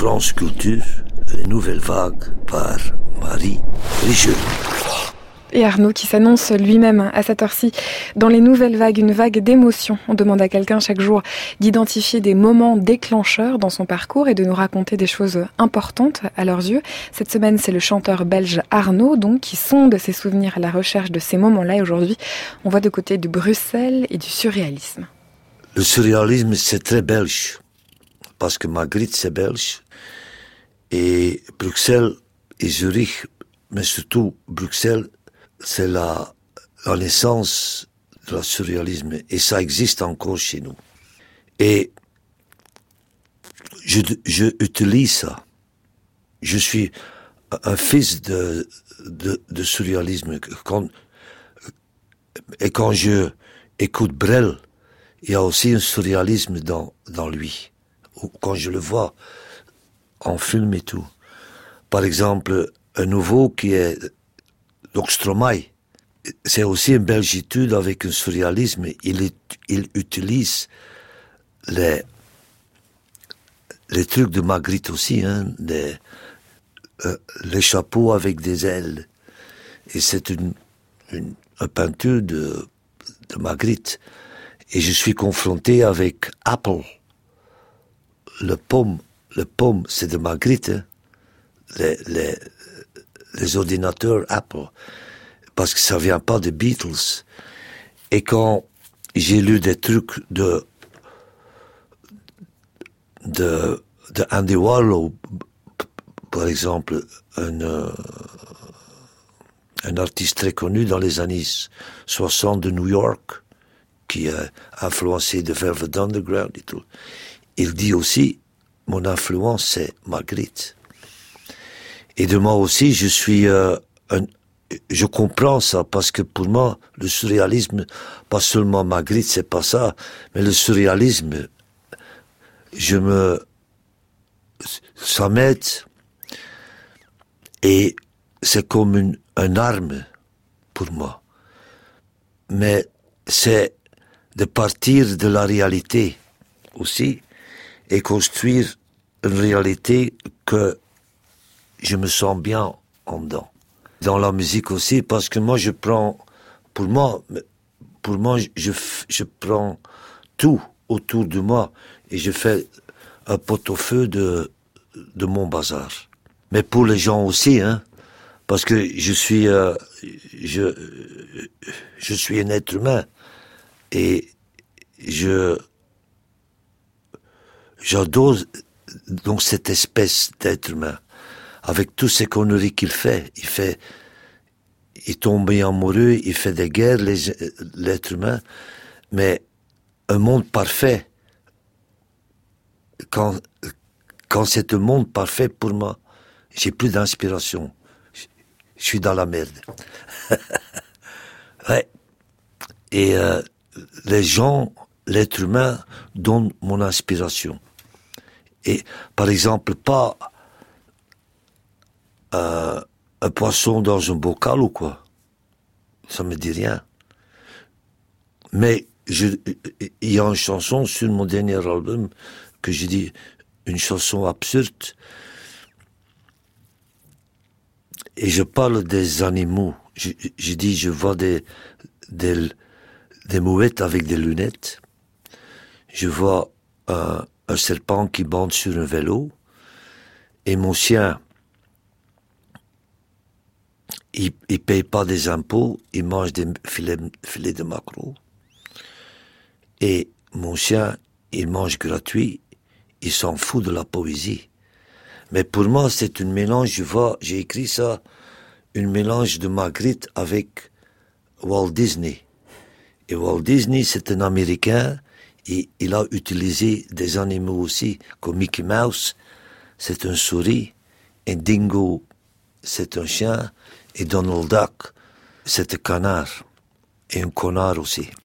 France Culture, les nouvelles vagues par Marie Richeux. Et Arnaud qui s'annonce lui-même à cette heure-ci dans les nouvelles vagues, une vague d'émotions. On demande à quelqu'un chaque jour d'identifier des moments déclencheurs dans son parcours et de nous raconter des choses importantes à leurs yeux. Cette semaine, c'est le chanteur belge Arnaud donc qui sonde ses souvenirs à la recherche de ces moments-là. Et aujourd'hui, on voit de côté de Bruxelles et du surréalisme. Le surréalisme, c'est très belge, parce que Magritte, c'est belge, et Bruxelles et Zurich, mais surtout Bruxelles, c'est la naissance de la surréalisme, et ça existe encore chez nous. Et je utilise ça. Je suis un fils de surréalisme. Quand je écoute Brel, il y a aussi un surréalisme dans lui. Quand je le vois en film et tout. Par exemple, un nouveau qui est donc Stromae, c'est aussi une belgitude avec un surréalisme. Il utilise les trucs de Magritte aussi, hein, les chapeaux avec des ailes. Et c'est une peinture de Magritte. Et je suis confronté avec Apple. Le pomme, c'est de Magritte, hein. Les ordinateurs Apple, parce que ça vient pas des Beatles. Et quand j'ai lu des trucs de Andy Warhol, par exemple, un artiste très connu dans les années 60 de New York, qui a influencé The Velvet Underground et tout. Il dit aussi, mon influence c'est Magritte. Et de moi aussi, je comprends ça, parce que pour moi, le surréalisme, pas seulement Magritte, c'est pas ça, mais le surréalisme, ça m'aide, et c'est comme une arme pour moi. Mais c'est de partir de la réalité aussi, et construire une réalité que je me sens bien en dedans. Dans la musique aussi, parce que moi je prends, pour moi je prends tout autour de moi et je fais un pot-au-feu de mon bazar. Mais pour les gens aussi, hein, parce que je suis un être humain et j'adore donc cette espèce d'être humain. Avec toutes ces conneries qu'il fait, il tombe amoureux, il fait des guerres, l'être humain, mais un monde parfait, quand c'est un monde parfait pour moi, j'ai plus d'inspiration. Je suis dans la merde. Ouais. Et les gens, l'être humain, donnent mon inspiration. Et par exemple, pas un poisson dans un bocal ou quoi. Ça me dit rien. Mais il y a une chanson sur mon dernier album que j'ai dit, une chanson absurde. Et je parle des animaux. J'ai dit, je vois des mouettes avec des lunettes. Je vois un serpent qui bande sur un vélo. Et mon chien, il paye pas des impôts, il mange des filets de maquereau. Et mon chien, il mange gratuit, il s'en fout de la poésie. Mais pour moi, c'est une mélange, j'ai écrit ça, une mélange de Magritte avec Walt Disney. Et Walt Disney, c'est un Américain, et il a utilisé des animaux aussi, comme Mickey Mouse, c'est un souris, et Dingo, c'est un chien, et Donald Duck, c'est un canard, et un connard aussi.